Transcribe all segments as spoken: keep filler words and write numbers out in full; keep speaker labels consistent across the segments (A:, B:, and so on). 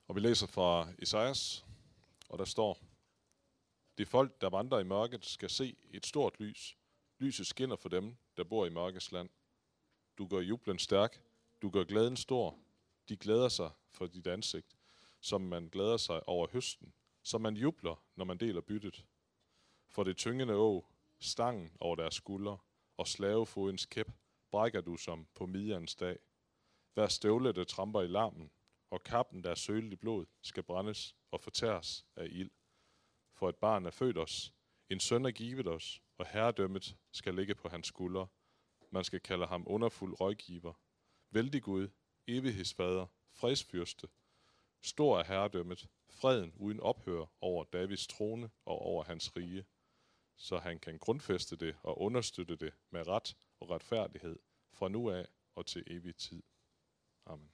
A: Og vi læser fra Esajas, og der står: De folk, der vandrer i mørket, skal se et stort lys. Lyset skinner for dem, der bor i mørkets land. Du gør jublen stærk, du gør glæden stor. De glæder sig for dit ansigt, som man glæder sig over høsten, som man jubler, når man deler byttet. For det tyngende å, stangen over deres skuldre, og slavefodens kæp, brækker du som på Midians dag. Hver støvle, der tramper i larmen, og kappen, der er sølet i blod, skal brændes og fortæres af ild. For et barn er født os, en søn er givet os, og herredømmet skal ligge på hans skuldre. Man skal kalde ham underfuld rådgiver, vældig Gud, evighedsfader, fredsfyrste. Stor er herredømmet, freden uden ophør over Davids trone og over hans rige, så han kan grundfæste det og understøtte det med ret og retfærdighed fra nu af og til evig tid. Amen.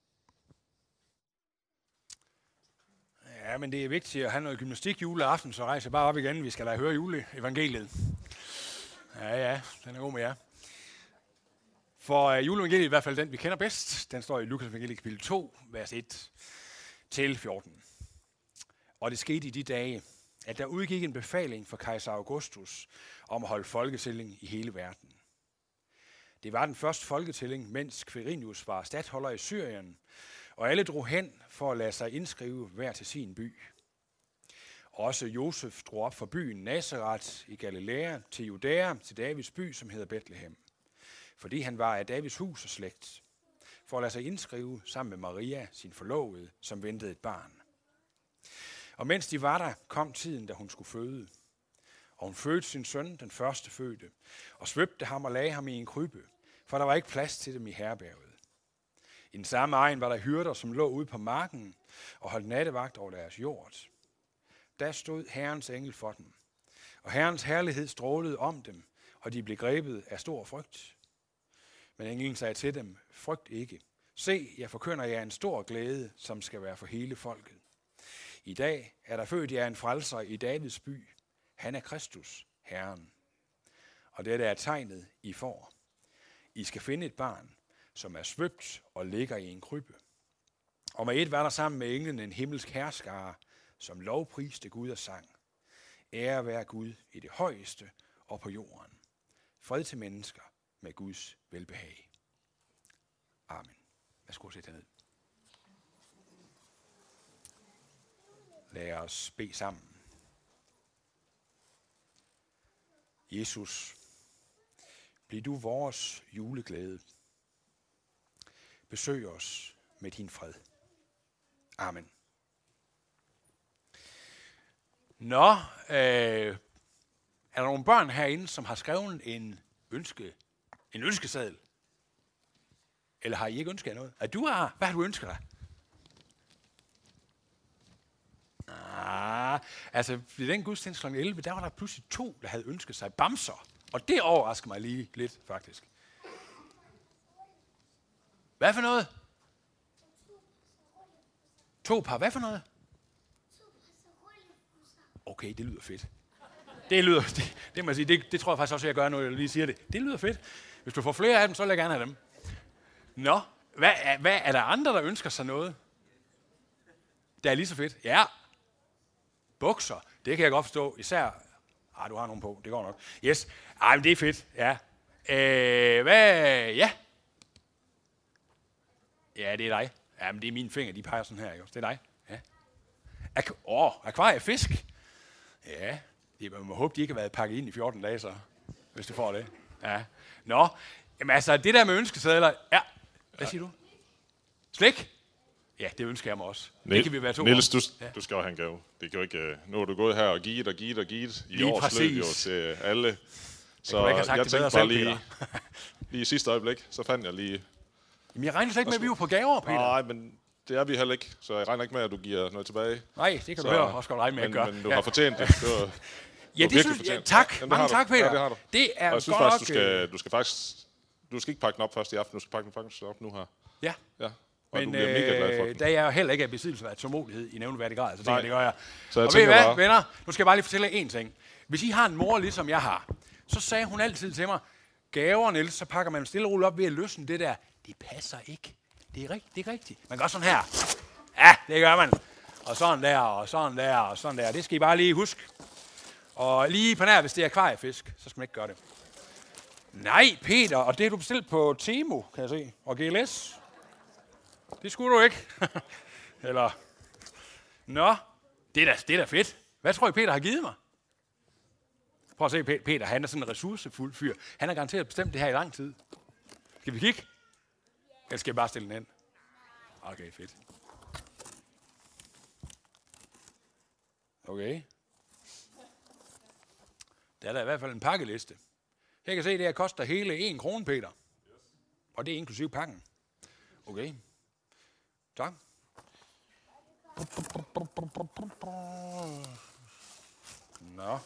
B: Ja, men det er vigtigt at have noget gymnastik juleaften, så rejser bare op igen. Vi skal da høre juleevangeliet. Ja, ja, den er god med jer. For uh, juleevangeliet, i hvert fald den, vi kender bedst, den står i Lukas evangeliet kapitel to, vers et til fjorten. Og det skete i de dage, at der udgik en befaling fra kejser Augustus om at holde folketælling i hele verden. Det var den første folketælling, mens Quirinius var statholder i Syrien, og alle drog hen for at lade sig indskrive hver til sin by. Også Josef drog op fra byen Nazaret i Galilea til Judæa, til Davids by, som hedder Bethlehem, fordi han var af Davids hus og slægt, for at lade sig indskrive sammen med Maria, sin forlovede, som ventede et barn. Og mens de var der, kom tiden, da hun skulle føde. Og hun fødte sin søn, den første fødte, og svøbte ham og lagde ham i en krybbe, for der var ikke plads til dem i herberget. I den samme egen var der hyrder, som lå ude på marken og holdt nattevagt over deres jord. Der stod Herrens engel for dem, og Herrens herlighed strålede om dem, og de blev grebet af stor frygt. Men englen sagde til dem: Frygt ikke. Se, jeg forkynder jer en stor glæde, som skal være for hele folket. I dag er der født jer en frelser i Davids by. Han er Kristus, Herren. Og dette er tegnet, I får. I skal finde et barn, som er svøbt og ligger i en krybbe. Og med et var der sammen med englen en himmelsk herskare, som lovpriste Gud og sang: Ære være Gud i det højeste og på jorden. Fred til mennesker med Guds velbehag. Amen. Værsgo at sætte ned. Lad os bede sammen. Jesus, bliv du vores juleglæde. Besøg os med din fred. Amen. Nå, øh, er der nogle børn herinde, som har skrevet en ønske, en ønskeseddel? Eller har I ikke ønsket jer noget? Er du har? Hvad har du ønsket dig? Ah, altså, ved den gudstjeneste klokken elleve, der var der pludselig to, der havde ønsket sig bamser. Og det overrasker mig lige lidt, faktisk. Hvad for noget? To par, hvad for noget? Okay, det lyder fedt. Det lyder, det, det må jeg sige, det, det tror jeg faktisk også, jeg gør, når jeg lige siger det. Det lyder fedt. Hvis du får flere af dem, så vil jeg gerne have dem. Nå, hvad, er, hvad er der andre, der ønsker sig noget? Det er lige så fedt. Ja. Bukser, det kan jeg godt forstå. Især, ah, du har nogen på, det går nok. Yes, ej, men det er fedt, ja. Øh, hvad, ja. Ja, det er dig. Ja, men det er mine fingre, de peger sådan her, ikke? Det er dig. Ja. Ak- Åh, akvariefisk. Ja, det, man må håbe, de ikke har været pakket ind i fjorten dage, så, hvis du får det. Ja. Nå, jamen altså, det der med ønskesedler, ja. Hvad siger du? Slik? Ja, det ønsker jeg mig også. Det kan vi være to
A: Niels, du,
B: ja.
A: du skal jo have en gave. Det kan jo ikke, uh, nu er du gået her og givet og givet og givet i
B: lige
A: års
B: præcis.
A: løb jo til alle. Så
B: jeg,
A: jeg tænkte bare lige, lige i sidste øjeblik, så fandt jeg lige...
B: Jamen, jeg regner slet ikke med, at vi er på gaver, Peter.
A: Nej, men det er vi heller ikke, så jeg regner ikke med, at du giver noget tilbage.
B: Nej, det kan
A: så,
B: du høre, også godt regne med, at
A: men,
B: gøre.
A: men du
B: ja.
A: har fortjent det. Du har,
B: ja,
A: du
B: det synes jeg. Tak.
A: Ja,
B: mange tak, Peter.
A: Ja, det har du.
B: Det er
A: og jeg synes
B: godt
A: faktisk, du skal, du skal faktisk... Du skal ikke pakke den op først i aften, du skal pakke den faktisk op nu her.
B: Ja.
A: Ja.
B: Og men
A: du bliver mega glad for den.
B: Da jeg heller ikke er besiddelse af tålmodighed i nævneværdig grad, så tænker jeg, det gør jeg.
A: Så jeg
B: og ved I hvad,
A: bare...
B: venner? Nu skal jeg bare lige fortælle jer én ting. Hvis I har en mor, ligesom jeg har, så sagde hun altid til mig, gaver, Niels, så pakker man stille og roligt op ved at løsne det der. Det passer ikke. Det er, rigt, det er rigtigt. Man gør sådan her. Ja, det gør man. Og sådan der, og sådan der, og sådan der. Det skal I bare lige huske. Og lige på nær, hvis det er akvariefisk, så skal man ikke gøre det. Nej, Peter, og det er du bestilt på Temo, kan jeg se. Og G L S. Det skulle du ikke. Eller... Nå, det er, da, det er da fedt. Hvad tror I, Peter har givet mig? Prøv at se, Peter, han er sådan en ressourcefuld fyr. Han har garanteret bestemt det her i lang tid. Skal vi kigge? Eller skal jeg bare stille den ind? Okay, fedt. Okay. Der er der i hvert fald en pakkeliste. Jeg kan se, at det her koster hele en krone, Peter. Og det er inklusiv pakken. Okay. Tak. Nå.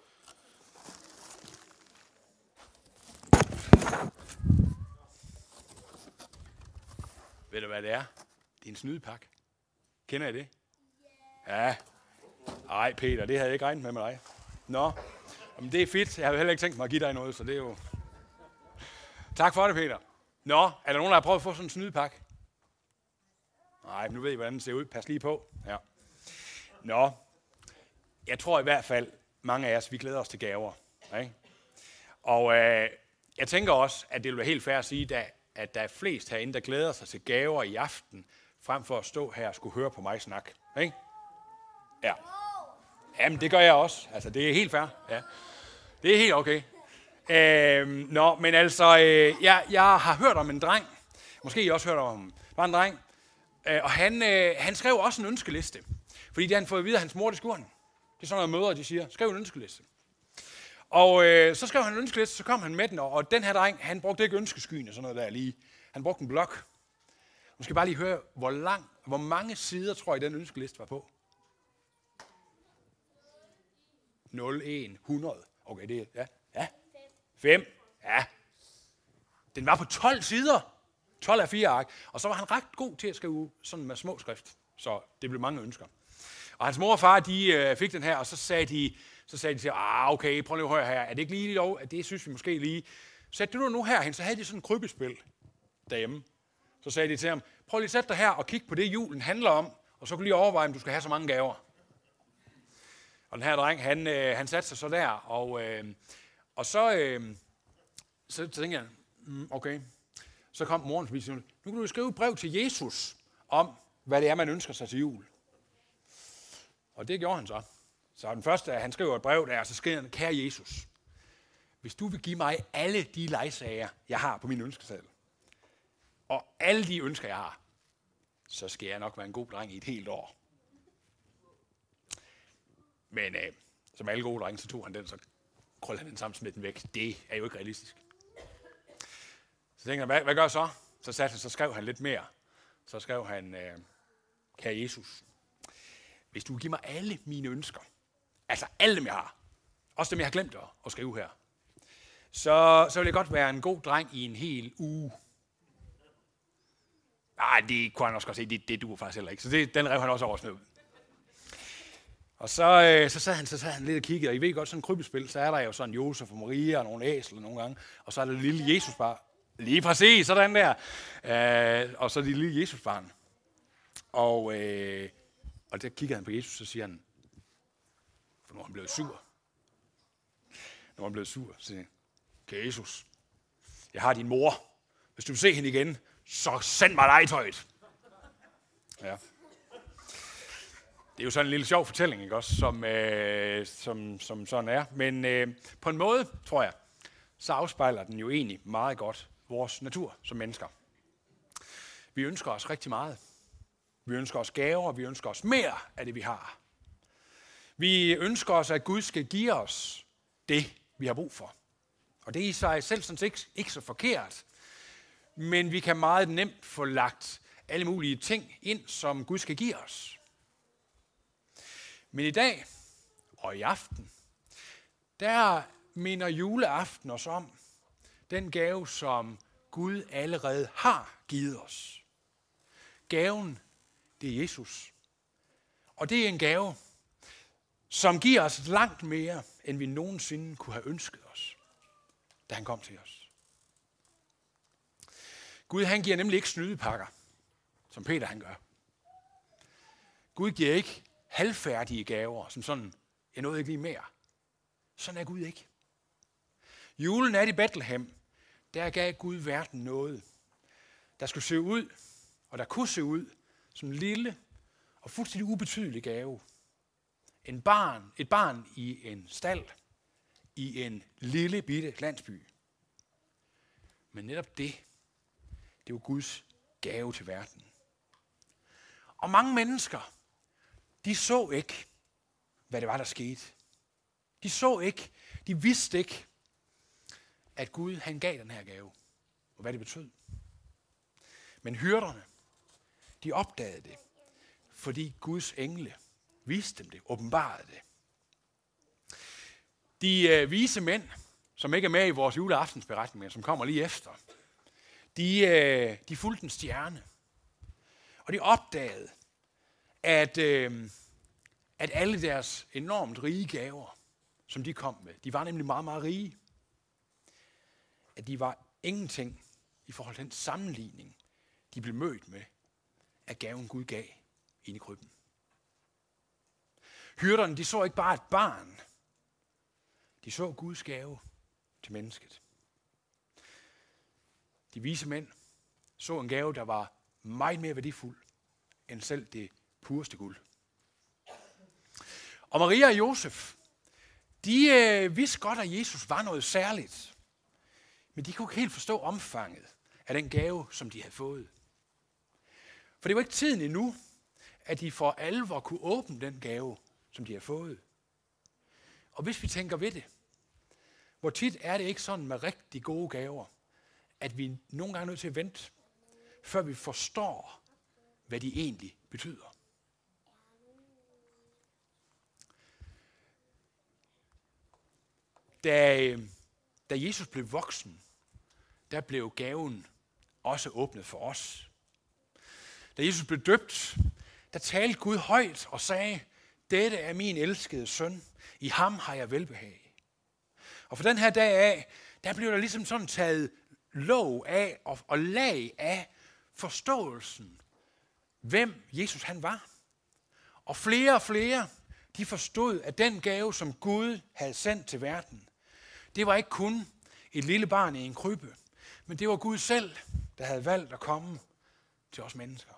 B: Ved du, hvad det er? Det er en snydepakke. Kender I det? Ja. Ej, Peter, det havde jeg ikke regnet med med dig. Nå. Men det er fedt. Jeg havde heller ikke tænkt mig at give dig noget, så det er jo... Tak for det, Peter. Nå, er der nogen, der har prøvet at få sådan en snydepakke? Nej, nu ved I, hvordan det ser ud. Pas lige på. Ja. Nå. Jeg tror i hvert fald, mange af os, vi glæder os til gaver. Ikke? Og øh, jeg tænker også, at det vil være helt fair at sige, at, at der er flest herinde, der glæder sig til gaver i aften, frem for at stå her og skulle høre på mig snak. Ikke? Ja. Jamen, det gør jeg også. Altså, det er helt fair. Ja. Det er helt okay. Øhm, nå, men altså, øh, jeg, jeg har hørt om en dreng. Måske I også hørt om bare en dreng. Øh, og han, øh, han skrev også en ønskeliste. Fordi det han fået at vide af hans mor, det skulle han. Det er sådan noget mødre, de siger. Skriv en ønskeliste. Og øh, så skrev han en ønskeliste, så kom han med den. Og, og den her dreng, han brugte ikke ønskeskyen og sådan noget der lige. Han brugte en blok. Nu skal bare lige høre, hvor lang, hvor mange sider tror I, den ønskeliste var på? nul, en, hundrede. Okay, det er, ja. Ja. fem. Ja. Den var på tolv sider. tolv af fire ark. Og så var han ret god til at skrive sådan med små skrift. Så det blev mange ønsker. Og hans mor og far, de øh, fik den her, og så sagde de, så sagde de til, ah, okay, prøv lige at høre her. Er det ikke lige lov? At det synes vi måske lige. Sæt du nu herhen, så havde de sådan en krybespil derhjemme. Så sagde de til ham, prøv lige at sætte dig her og kigge på det, julen handler om, og så kan du lige overveje, om du skal have så mange gaver. Og den her dreng, han, øh, han satte sig så der, og, øh, og så, øh, så tænkte jeg, mm, okay, så kom moren forbi og sagde, nu kan du skrive et brev til Jesus om, hvad det er, man ønsker sig til jul. Og det gjorde han så. Så den første, han skriver et brev der, så skriver han, kære Jesus, hvis du vil give mig alle de lejesager, jeg har på min ønskeseddel, og alle de ønsker, jeg har, så skal jeg nok være en god dreng i et helt år. Men øh, som alle gode drenge, så tog han den, så krøllede han den sammen, smidt den væk. Det er jo ikke realistisk. Så tænkte han, hvad, hvad gør jeg så? Så, satte, så skrev han lidt mere. Så skrev han, øh, kære Jesus, hvis du vil give mig alle mine ønsker, altså alle dem, jeg har, også dem, jeg har glemt at, at skrive her, så, så vil jeg godt være en god dreng i en hel uge. Nej, det kunne han også godt se, det, det duer faktisk heller ikke. Så det, den rev han også over snød. Og så, øh, så, sad han, så sad han lidt og kiggede, og I ved godt, sådan en krybespil, så er der jo sådan Josef og Maria og nogle æsler nogle gange, og så er der det lille Jesusbarn. Lige præcis, sådan der. Øh, og så det lille Jesusbarn. Og, øh, og der kigger han på Jesus, så siger han, for nu er han blevet sur. Nu er han blevet sur, så siger han, okay, Jesus, jeg har din mor. Hvis du vil se hende igen, så send mig legetøjet. Ja. Det er jo sådan en lille sjov fortælling, ikke også, som, øh, som, som sådan er. Men øh, på en måde, tror jeg, så afspejler den jo egentlig meget godt vores natur som mennesker. Vi ønsker os rigtig meget. Vi ønsker os gaver, vi ønsker os mere af det, vi har. Vi ønsker os, at Gud skal give os det, vi har brug for. Og det er i sig selv sådan ikke, ikke så forkert. Men vi kan meget nemt få lagt alle mulige ting ind, som Gud skal give os. Men i dag og i aften, der minder juleaften os om den gave, som Gud allerede har givet os. Gaven, det er Jesus. Og det er en gave, som giver os langt mere, end vi nogensinde kunne have ønsket os, da han kom til os. Gud, han giver nemlig ikke snydepakker, som Peter han gør. Gud giver ikke halvfærdige gaver, som sådan, jeg nåede ikke lige mere. Sådan er Gud ikke. Julen er i Bethlehem, der gav Gud verden noget, der skulle se ud, og der kunne se ud, som en lille og fuldstændig ubetydelig gave. En barn, et barn i en stald, i en lille bitte landsby. Men netop det, det var Guds gave til verden. Og mange mennesker, de så ikke, hvad det var, der skete. De så ikke, de vidste ikke, at Gud han gav den her gave, og hvad det betød. Men hyrderne, de opdagede det, fordi Guds engle viste dem det, åbenbarede det. De øh, vise mænd, som ikke er med i vores juleaftensberetning, men som kommer lige efter, de, øh, de fulgte en stjerne. Og de opdagede, at, øh, at alle deres enormt rige gaver, som de kom med, de var nemlig meget, meget rige. At de var ingenting i forhold til den sammenligning, de blev mødt med, af gaven Gud gav ind i krybben. Hyrderne, de så ikke bare et barn. De så Guds gave til mennesket. De vise mænd så en gave, der var meget mere værdifuld end selv det pureste guld. Og Maria og Josef, de øh, vidste godt, at Jesus var noget særligt. Men de kunne ikke helt forstå omfanget af den gave, som de havde fået. For det var ikke tiden endnu, at de for alvor kunne åbne den gave, som de havde fået. Og hvis vi tænker ved det, hvor tit er det ikke sådan med rigtig gode gaver, at vi nogle gange er nødt til at vente, før vi forstår, hvad de egentlig betyder. Da, da Jesus blev voksen, der blev gaven også åbnet for os. Da Jesus blev døbt, der talte Gud højt og sagde, dette er min elskede søn, i ham har jeg velbehag. Og for den her dag af, der blev der ligesom sådan taget låg af og, og lag af forståelsen, hvem Jesus han var. Og flere og flere, de forstod, at den gave, som Gud havde sendt til verden, det var ikke kun et lille barn i en krybbe, men det var Gud selv, der havde valgt at komme til os mennesker.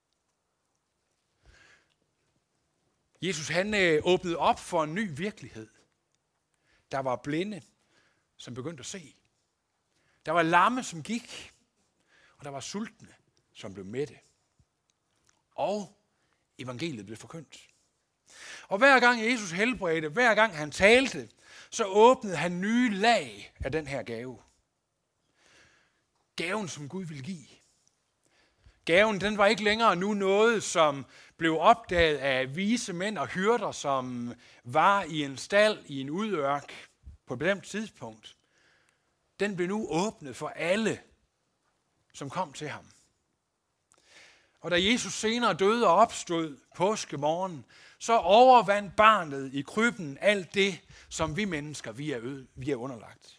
B: Jesus han øh, åbnede op for en ny virkelighed. Der var blinde, som begyndte at se. Der var lamme, som gik. Og der var sultne, som blev mætte. Og evangeliet blev forkyndt. Og hver gang Jesus helbredte, hver gang han talte, så åbnede han nye lag af den her gave. Gaven, som Gud ville give. Gaven, den var ikke længere nu noget, som blev opdaget af vise mænd og hyrder, som var i en stald, i en udørk på et bestemt tidspunkt. Den blev nu åbnet for alle, som kom til ham. Og da Jesus senere døde og opstod påskemorgen, så overvandt barnet i krybben alt det, som vi mennesker vi er, øde, vi er underlagt.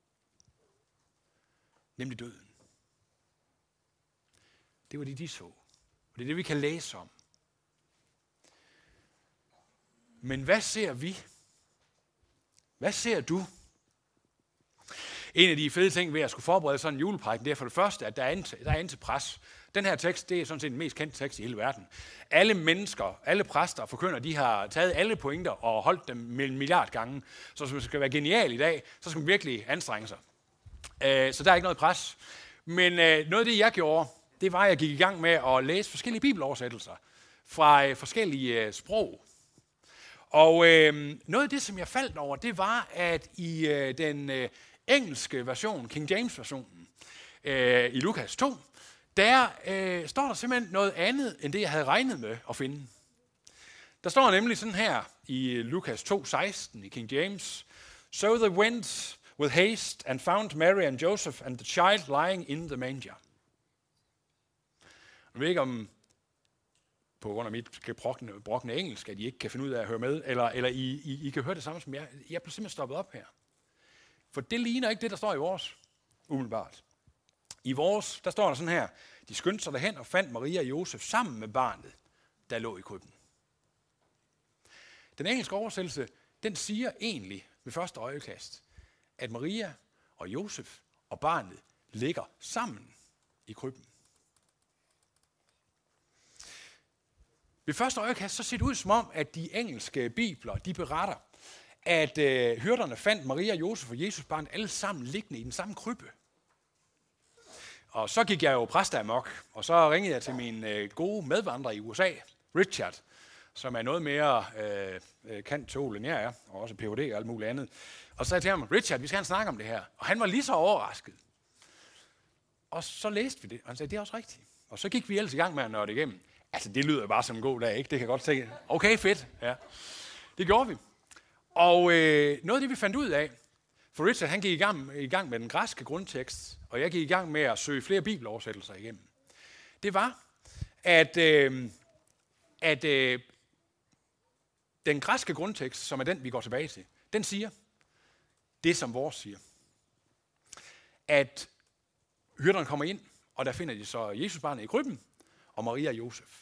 B: Nemlig døden. Det var det, de så. Og det er det, vi kan læse om. Men hvad ser vi? Hvad ser du? En af de fede ting ved at skulle forberede sådan en juleprædiken, det er for det første, at der er en, der er en til pres. Den her tekst, det er sådan set den mest kendte tekst i hele verden. Alle mennesker, alle præster og forkyndere, de har taget alle pointer og holdt dem en milliard gange. Så hvis man skal være genial i dag, så skal man virkelig anstrenge sig. Så der er ikke noget pres. Men noget af det, jeg gjorde, det var, at jeg gik i gang med at læse forskellige bibeloversættelser fra forskellige sprog. Og øh, noget af det, som jeg faldt over, det var, at i øh, den øh, engelske version, King James versionen, øh, i Lukas to, der øh, står der simpelthen noget andet, end det, jeg havde regnet med at finde. Der står nemlig sådan her i Lukas to seksten i King James, So they went with haste and found Mary and Joseph and the child lying in the manger. Jeg ved ikke om på grund af mit brokne, brokne engelsk, at I ikke kan finde ud af at høre med, eller, eller I, I, I kan høre det samme som jeg. Jeg blev simpelthen stoppet op her. For det ligner ikke det, der står i vores, umiddelbart. I vores, der står der sådan her, de skyndte sig derhen og fandt Maria og Josef sammen med barnet, der lå i krybben. Den engelske oversættelse, den siger egentlig ved første øjekast, at Maria og Josef og barnet ligger sammen i krybben. Ved første øjekast så ser det ud som om, at de engelske bibler, de beretter, at øh, hyrderne fandt Maria, Josef og Jesus barn alle sammen liggende i den samme krybbe. Og så gik jeg jo præst amok, og så ringede jeg til min øh, gode medvandrer i U S A, Richard, som er noget mere øh, kendt teol, end jeg er, og også P H D og alt muligt andet. Og så sagde jeg til ham, Richard, vi skal snakke om det her. Og han var lige så overrasket. Og så læste vi det, og han sagde, det er også rigtigt. Og så gik vi ellers i gang med at nørde igennem. Altså, det lyder bare som en god dag, ikke? Det kan jeg godt tænke. Okay, fedt. Ja. Det gjorde vi. Og øh, noget af det, vi fandt ud af, for Richard, han gik i gang, i gang med den græske grundtekst, og jeg gik i gang med at søge flere bibeloversættelser igennem. Det var, at, øh, at øh, den græske grundtekst, som er den, vi går tilbage til, den siger det, som vores siger. At hyrderne kommer ind, og der finder de så Jesusbarnet i krybben, og Maria og Josef.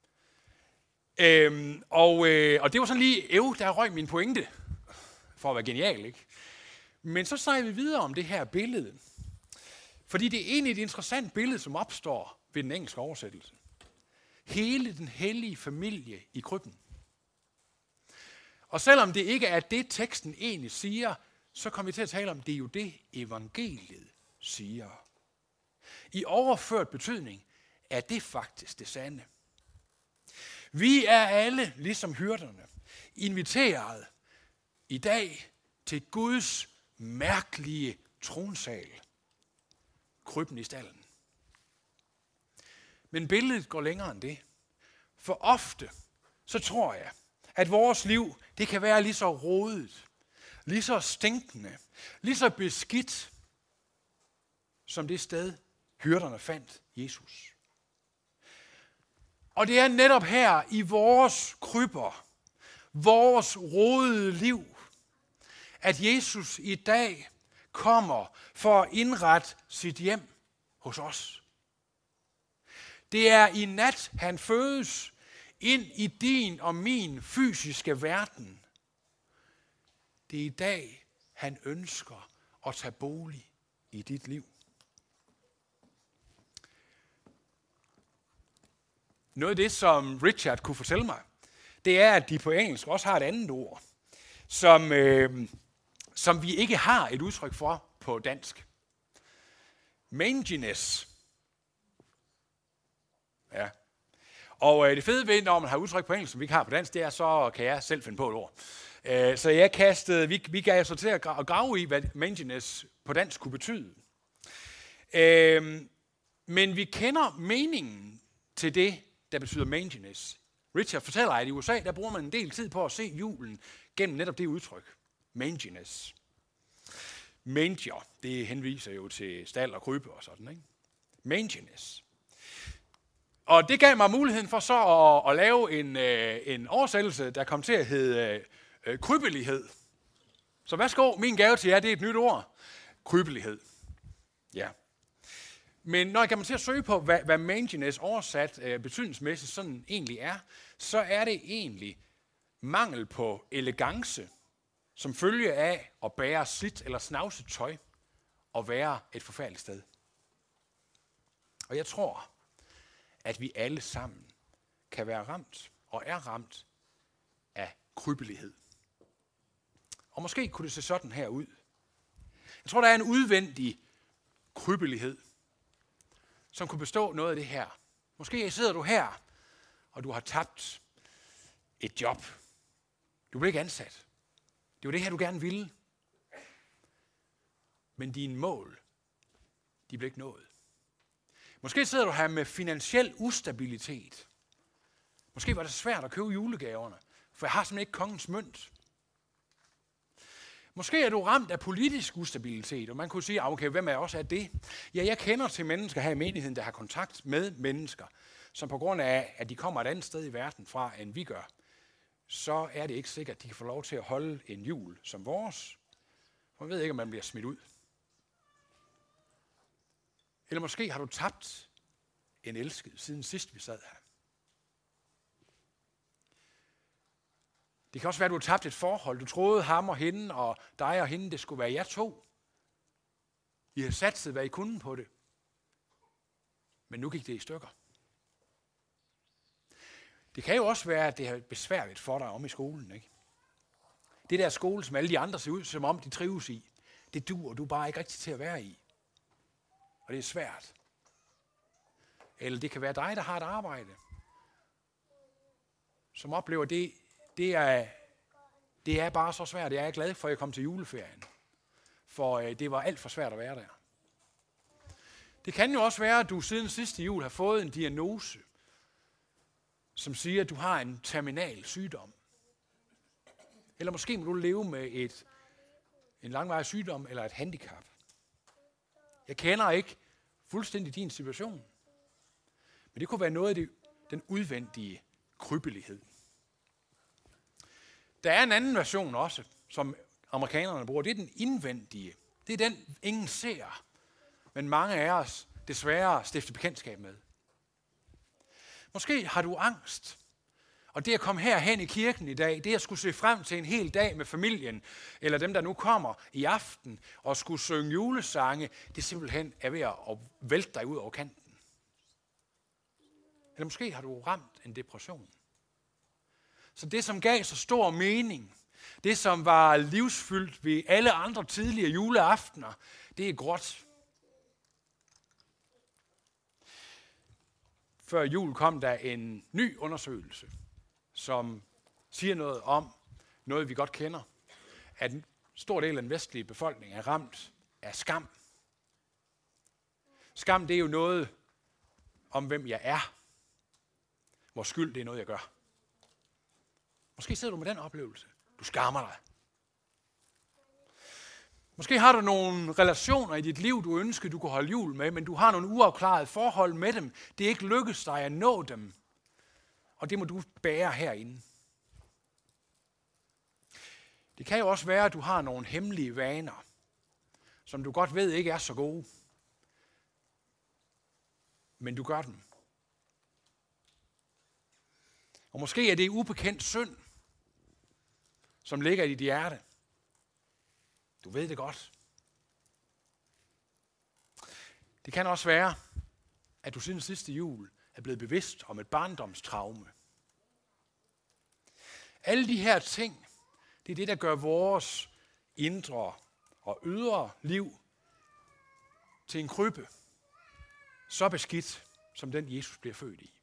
B: Øhm, og, øh, og det var sådan lige, ev, der røg min pointe, for at være genial, ikke? Men så snakker vi videre om det her billede. Fordi det er egentlig et interessant billede, som opstår ved den engelske oversættelse. Hele den hellige familie i krybben. Og selvom det ikke er det, teksten egentlig siger, så kommer vi til at tale om, det er jo det, evangeliet siger. I overført betydning er det faktisk det sande. Vi er alle, ligesom hyrderne, inviteret i dag til Guds mærkelige tronsal. Krybben i stallen. Men billedet går længere end det. For ofte, så tror jeg, at vores liv, det kan være lige så rodet, lige så stinkende, lige så beskidt, som det sted, hyrderne fandt Jesus. Og det er netop her i vores krybber, vores rodede liv, at Jesus i dag kommer for at indrette sit hjem hos os. Det er i nat, han fødes ind i din og min fysiske verden. Det er i dag, han ønsker at tage bolig i dit liv. Noget af det, som Richard kunne fortælle mig, det er, at de på engelsk også har et andet ord, som, øh, som vi ikke har et udtryk for på dansk. Manginess. Ja. Og øh, det fede ved, når man har udtryk på engelsk, som vi ikke har på dansk, det er, så kan jeg selv finde på et ord. Øh, så jeg kastede, vi, vi gav så til at grave i, hvad manginess på dansk kunne betyde. Øh, men vi kender meningen til det, der betyder manginess. Richard fortæller, at i U S A, der bruger man en del tid på at se julen gennem netop det udtryk. Manginess. Manger, det henviser jo til stald og krybbe og sådan, ikke? Manginess. Og det gav mig muligheden for så at, at lave en, øh, en oversættelse, der kom til at hedde øh, krybbelighed. Så værsgo, min gave til jer, det er et nyt ord. Krybbelighed. Ja. Men når jeg kommer til at søge på, hvad, hvad manginess oversat øh, betydningsmæssigt sådan egentlig er, så er det egentlig mangel på elegance, som følge af at bære slidt eller snavset tøj og være et forfærdeligt sted. Og jeg tror, at vi alle sammen kan være ramt og er ramt af krybbelighed. Og måske kunne det se sådan her ud. Jeg tror, der er en udvendig krybbelighed, som kunne bestå noget af det her. Måske sidder du her, og du har tabt et job. Du bliver ikke ansat. Det var det her, du gerne ville. Men dine mål, de bliver ikke nået. Måske sidder du her med finansiel ustabilitet. Måske var det svært at købe julegaverne, for jeg har simpelthen ikke kongens mønt. Måske er du ramt af politisk ustabilitet, og man kunne sige, okay, hvem er også af det? Ja, jeg kender til mennesker her i menigheden, der har kontakt med mennesker, som på grund af, at de kommer et andet sted i verden fra, end vi gør, så er det ikke sikkert, at de kan få lov til at holde en jul som vores. Man ved ikke, om man bliver smidt ud. Eller måske har du tabt en elsket, siden sidst vi sad her. Det kan også være, at du har tabt et forhold. Du troede ham og hende, og dig og hende, det skulle være jer to. I har satset, hvad I kunne på det. Men nu gik det i stykker. Det kan jo også være, at det er besværligt for dig om i skolen, ikke? Det der skole, som alle de andre ser ud, som om de trives i, det duer du bare ikke rigtig til at være i. Og det er svært. Eller det kan være dig, der har et arbejde, som oplever det, det er, det er bare så svært. Jeg er glad for, at jeg kom til juleferien. For øh, det var alt for svært at være der. Det kan jo også være, at du siden sidste jul har fået en diagnose, som siger, at du har en terminal sygdom. Eller måske må du leve med et, en langvarig sygdom eller et handicap. Jeg kender ikke fuldstændig din situation. Men det kunne være noget af det, den udvendige krybbelighed. Der er en anden version også, som amerikanerne bruger. Det er den indvendige. Det er den, ingen ser, men mange af os desværre stifter bekendtskab med. Måske har du angst. Og det at komme herhen i kirken i dag, det at skulle se frem til en hel dag med familien, eller dem, der nu kommer i aften, og skulle synge julesange, det simpelthen er ved at vælte dig ud over kanten. Eller måske har du ramt en depression. Så det, som gav så stor mening, det, som var livsfyldt ved alle andre tidligere juleaftener, det er gråt. Før jul kom der en ny undersøgelse, som siger noget om noget, vi godt kender, at en stor del af den vestlige befolkning er ramt af skam. Skam, det er jo noget om, hvem jeg er. Hvor skyld, det er noget, jeg gør. Måske sidder du med den oplevelse. Du skammer dig. Måske har du nogle relationer i dit liv, du ønsker, du kunne holde jul med, men du har nogle uafklarede forhold med dem. Det er ikke lykkes dig at nå dem. Og det må du bære herinde. Det kan jo også være, at du har nogle hemmelige vaner, som du godt ved ikke er så gode. Men du gør dem. Og måske er det ubekendt synd, som ligger i dit hjerte. Du ved det godt. Det kan også være, at du siden sidste jul er blevet bevidst om et barndomstraume. Alle de her ting, det er det, der gør vores indre og ydre liv til en krybbe, så beskidt, som den Jesus bliver født i.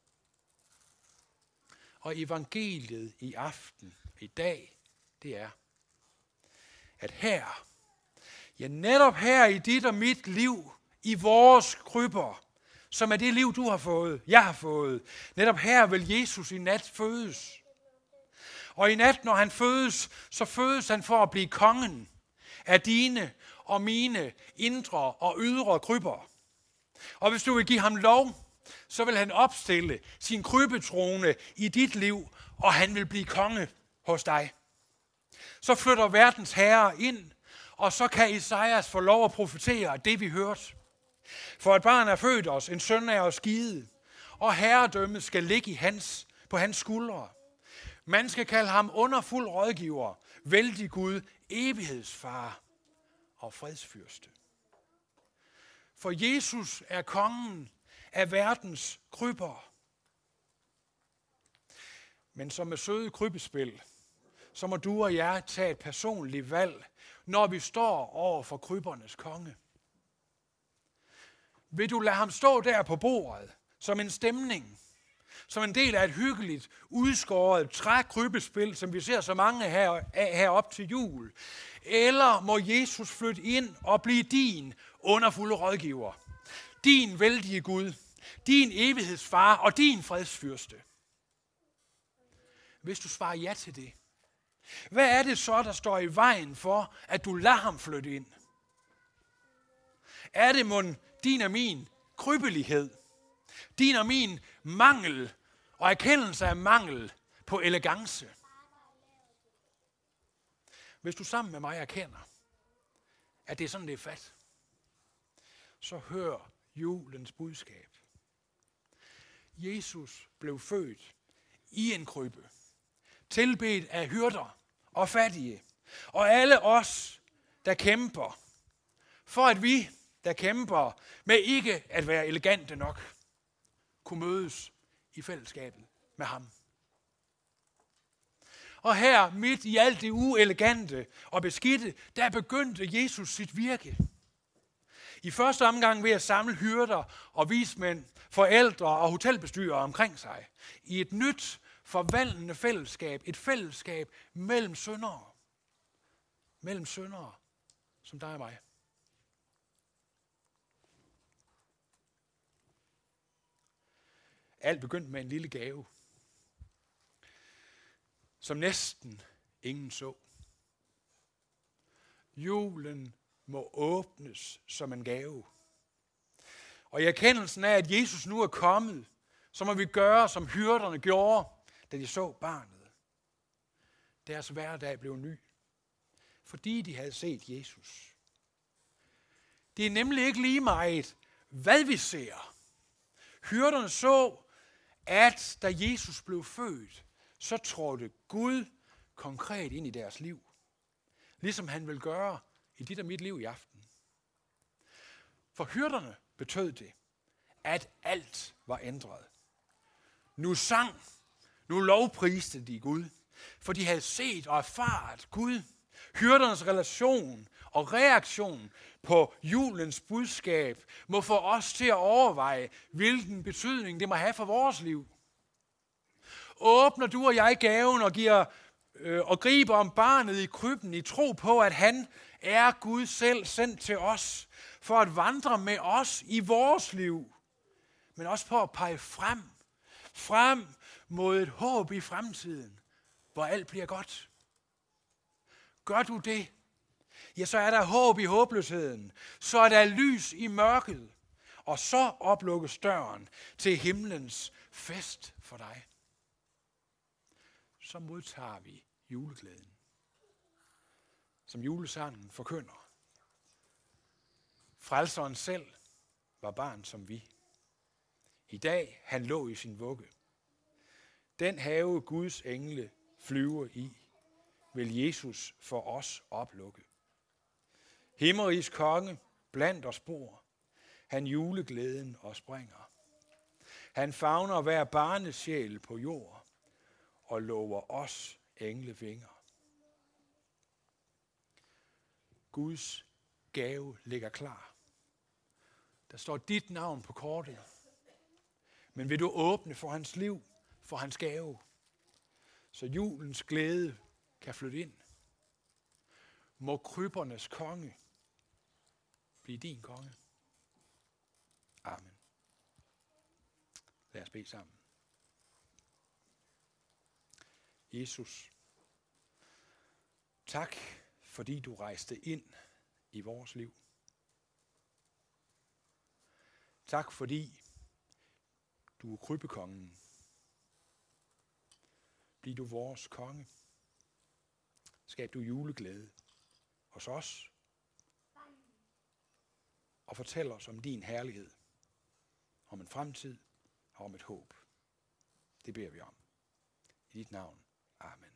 B: Og evangeliet i aften, i dag, det er, at her, ja netop her i dit og mit liv, i vores krybber, som er det liv, du har fået, jeg har fået, netop her vil Jesus i nat fødes. Og i nat, når han fødes, så fødes han for at blive kongen af dine og mine indre og ydre krybber. Og hvis du vil give ham lov, så vil han opstille sin krybbetrone i dit liv, og han vil blive konge hos dig. Så flytter verdens herre ind, og så kan Esajas få lov at profetere det, vi hørte. For et barn er født os, en søn er os givet, og herredømmet skal ligge i hans, på hans skuldre. Man skal kalde ham underfuld rådgiver, vældig Gud, evighedsfar og fredsfyrste. For Jesus er kongen af verdens krybber. Men som med søde krybbespil, så må du og jeg tage et personligt valg, når vi står over for krybbernes konge. Vil du lade ham stå der på bordet som en stemning, som en del af et hyggeligt, udskåret trækrybbespil, som vi ser så mange her, af herop til jul? Eller må Jesus flytte ind og blive din underfulde rådgiver, din vældige Gud, din evighedsfar og din fredsfyrste? Hvis du svarer ja til det, hvad er det så, der står i vejen for, at du lader ham flytte ind? Er det mon din og min krybbelighed, din og min mangel og erkendelse af mangel på elegance? Hvis du sammen med mig erkender, at det er sådan, det er fat, så hør julens budskab. Jesus blev født i en krybbe, tilbedt af hyrder og fattige, og alle os, der kæmper, for at vi, der kæmper med ikke at være elegante nok, kunne mødes i fællesskabet med ham. Og her, midt i alt det uelegante og beskidte, der begyndte Jesus sit virke. I første omgang ved at samle hyrder og vismænd, forældre og hotelbestyrere omkring sig. I et nyt, forvandlende fællesskab. Et fællesskab mellem syndere. Mellem syndere, som dig og mig. Alt begyndte med en lille gave, som næsten ingen så. Julen må åbnes som en gave. Og i erkendelsen af, at Jesus nu er kommet, så må vi gøre, som hyrderne gjorde, da de så barnet. Deres hverdag blev ny, fordi de havde set Jesus. Det er nemlig ikke lige meget, hvad vi ser. Hyrderne så, at da Jesus blev født, så trådte Gud konkret ind i deres liv. Ligesom han vil gøre i dit og mit liv i aften. For hyrderne betød det, at alt var ændret. Nu sang, nu lovpriste de Gud, for de havde set og erfaret Gud. Hyrdernes relation og reaktion på julens budskab må få os til at overveje, hvilken betydning det må have for vores liv. Åbner du og jeg gaven og giver øh, og griber om barnet i krybben i tro på, at han er Gud selv sendt til os, for at vandre med os i vores liv, men også på at pege frem, frem mod et håb i fremtiden, hvor alt bliver godt. Gør du det, ja, så er der håb i håbløsheden, så er der lys i mørket, og så oplukkes døren til himlens fest for dig. Så modtager vi juleglæden, som julesangen forkynder. Frelseren selv var barn som vi. I dag han lå i sin vugge. Den have Guds engle flyver i, vil Jesus for os oplukke. Himmerigs konge blandt os bor, han juleglæden os bringer. Han favner hver barnesjæl på jord, og lover os engle vinger. Guds gave ligger klar. Der står dit navn på kortet. Men vil du åbne for hans liv, for hans gave, så julens glæde kan flytte ind? Må krybbernes konge blive din konge. Amen. Lad os bede sammen. Jesus, tak fordi du rejste ind i vores liv. Tak fordi du er krybbekongen. Bliv du vores konge. Skab du juleglæde hos os. Og fortæl os om din herlighed. Om en fremtid og om et håb. Det beder vi om. I dit navn. Amen.